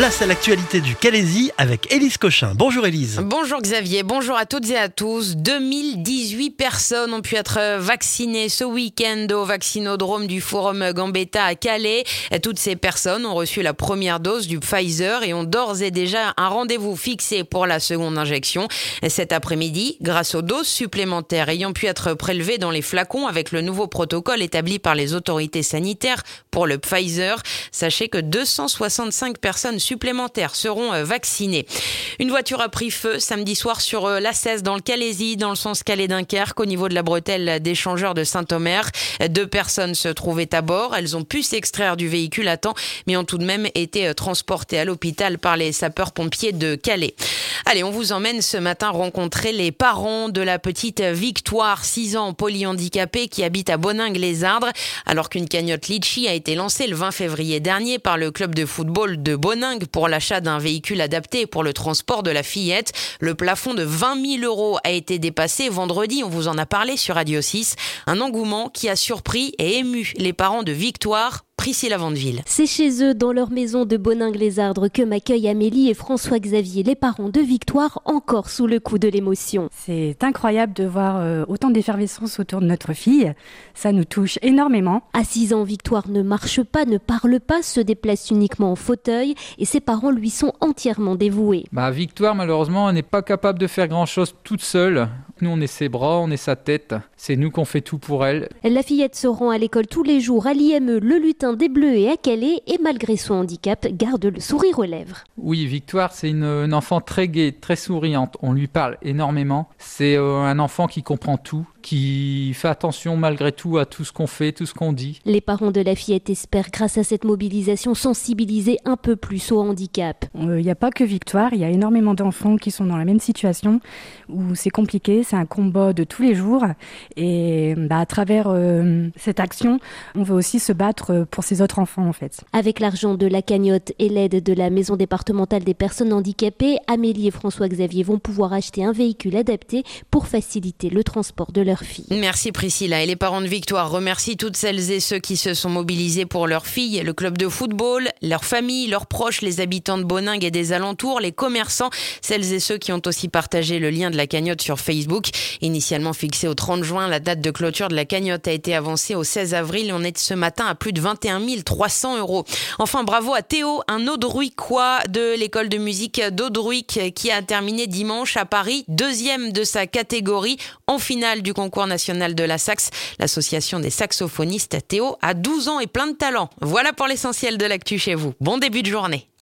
Place à l'actualité du Calaisis avec Élise Cochin. Bonjour Élise. Bonjour Xavier, bonjour à toutes et à tous. 2018 personnes ont pu être vaccinées ce week-end au vaccinodrome du Forum Gambetta à Calais. Toutes ces personnes ont reçu la première dose du Pfizer et ont d'ores et déjà un rendez-vous fixé pour la seconde injection cet après-midi, grâce aux doses supplémentaires ayant pu être prélevées dans les flacons avec le nouveau protocole établi par les autorités sanitaires pour le Pfizer. Sachez que 265 personnes supplémentaires seront vaccinées. Une voiture a pris feu samedi soir sur l'A16 dans le Calaisis, dans le sens Calais-Dunkerque, au niveau de la bretelle d'échangeur de Saint-Omer. 2 personnes se trouvaient à bord. Elles ont pu s'extraire du véhicule à temps, mais ont tout de même été transportées à l'hôpital par les sapeurs-pompiers de Calais. Allez, on vous emmène ce matin rencontrer les parents de la petite Victoire, 6 ans, polyhandicapée, qui habite à Boningue-les-Ardres, alors qu'une cagnotte Litchi a été lancée le 20 février dernier par le club de football de Boningue pour l'achat d'un véhicule adapté pour le transport de la fillette. Le plafond de 20 000 € a été dépassé vendredi, on vous en a parlé sur Radio 6. Un engouement qui a surpris et ému les parents de Victoire. Priscilla Vandeville. C'est chez eux, dans leur maison de Boningue-les-Ardres, que m'accueillent Amélie et François-Xavier, les parents de Victoire, encore sous le coup de l'émotion. C'est incroyable de voir autant d'effervescence autour de notre fille. Ça nous touche énormément. À 6 ans, Victoire ne marche pas, ne parle pas, se déplace uniquement en fauteuil et ses parents lui sont entièrement dévoués. Victoire, malheureusement, elle n'est pas capable de faire grand-chose toute seule. Nous, on est ses bras, on est sa tête. C'est nous qu'on fait tout pour elle. La fillette se rend à l'école tous les jours, à l'IME, le lutin des Bleus et à Calais, et malgré son handicap, garde le sourire aux lèvres. Oui, Victoire, c'est une enfant très gaie, très souriante. On lui parle énormément. C'est un enfant qui comprend tout, qui fait attention malgré tout à tout ce qu'on fait, tout ce qu'on dit. Les parents de la fillette espèrent, grâce à cette mobilisation, sensibiliser un peu plus au handicap. Il n'y a pas que Victoire, il y a énormément d'enfants qui sont dans la même situation, où c'est compliqué, c'est un combat de tous les jours. Et à travers cette action, on veut aussi se battre pour ces autres enfants en fait. Avec l'argent de la cagnotte et l'aide de la Maison départementale des personnes handicapées, Amélie et François-Xavier vont pouvoir acheter un véhicule adapté pour faciliter le transport de leur fille. Merci Priscilla. Et les parents de Victoire remercient toutes celles et ceux qui se sont mobilisés pour leur fille, le club de football, leur famille, leurs proches, les habitants de Boningue et des alentours, les commerçants, celles et ceux qui ont aussi partagé le lien de la cagnotte sur Facebook. Initialement fixé au 30 juin, la date de clôture de la cagnotte a été avancée au 16 avril et on est ce matin à plus de 21 300 €. Enfin, bravo à Théo, un Audruicois de l'école de musique d'Audruic qui a terminé dimanche à Paris, 2e de sa catégorie en finale du concours national de la sax. L'association des saxophonistes. Théo a 12 ans et plein de talent. Voilà pour l'essentiel de l'actu chez vous. Bon début de journée.